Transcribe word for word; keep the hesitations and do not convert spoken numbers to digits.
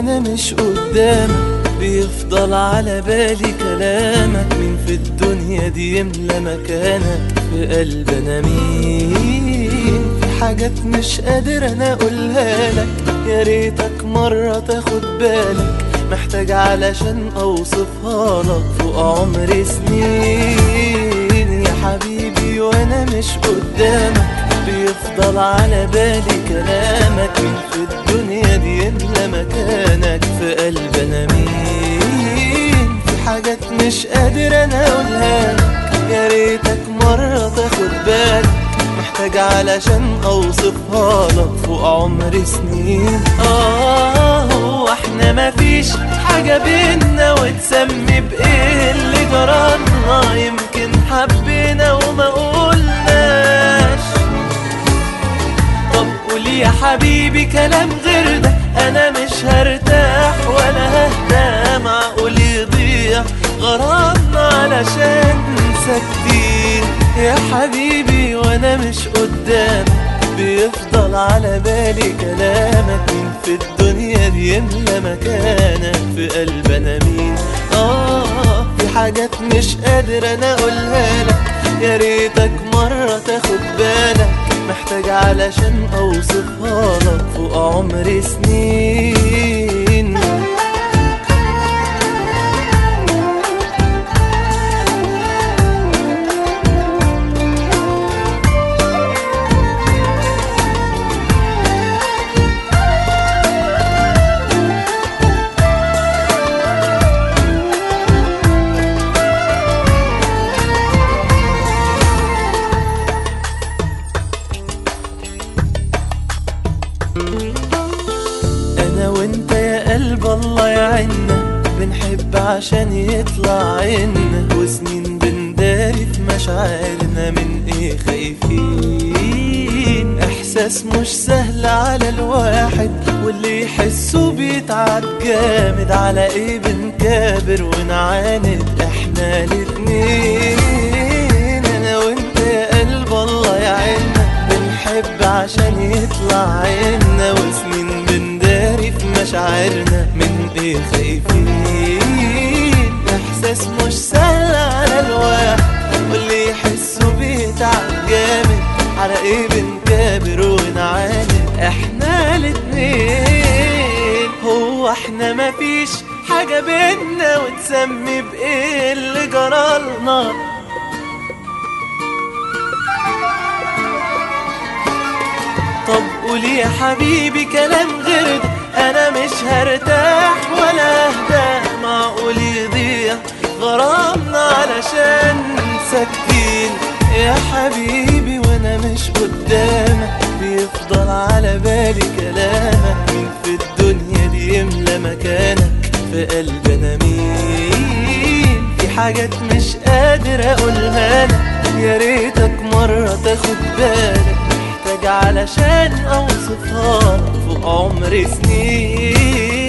وانا مش قدامك بيفضل على بالي كلامك. مين في الدنيا دي يملى مكانك في قلب انا؟ مين؟ في حاجات مش قادر انا اقولها لك، يا ريتك مرة تاخد بالك. محتاج علشان اوصفها لك فوق عمر سنين يا حبيبي وانا مش قدامك بيفضل على بالي كلامك. مين في الدنيا دي يملى مكانك في قلب انا؟ مين؟ في حاجات مش قادر انا اقولها لك، يا ريتك مرة تاخد بالك. محتاج علشان اوصفها لك فوق عمر سنين. اه هو احنا مفيش حاجة بينا وتسمي بايه اللي جرالنا؟ يمكن حبينا وما قولناش. طب قول يا حبيبي كلام غير ده، انا مش هرتاح ولا ههدى. معقول يضيع غرامنا علشان ساكتين يا حبيبي وانا مش قدامك بيفضل على بالي كلامك. مين في الدنيا دي يملى مكانك في قلب انا؟ مين؟ اه في حاجات مش قادر انا اقولها لك، يا ريتك مرة تاخد بالك. محتاج علشان اوصفها لك فوق عمر سنين. أنا وأنت يا قلب الله يعنا، بنحب عشان يطلع عنا، وسنين بنداري في مشاعرنا. من إيه خايفين؟ إحساس مش سهل على الواحد، واللي يحسه بيتعب جامد. على إيه بنكابر ونعاند إحنا الاتنين؟ أنا وأنت يا قلب الله يعنا، بنحب عشان يطلع عنا، وسنين بنداري في مشاعرنا. من ايه خايفين؟ احساس مش سهل على الواحد، واللي يحسه بيتعب جامد. على ايه بنكابر ونعاند احنا الاتنين؟ هو احنا مفيش حاجة بينا وتسمي بايه اللي جرالنا؟ طب قول يا حبيبي كلام غير ده، انا مش هرتاح ولا اهدى. معقول يضيع غرامنا علشان ساكتين يا حبيبي وانا مش قدامك بيفضل على بالي كلامك. مين في الدنيا دي يملى مكانك في قلب انا؟ مين؟ في حاجات مش قادر اقولها لك، يا ريتك مرة تاخد بالك. علشان اوصفها فوق عمر سنين.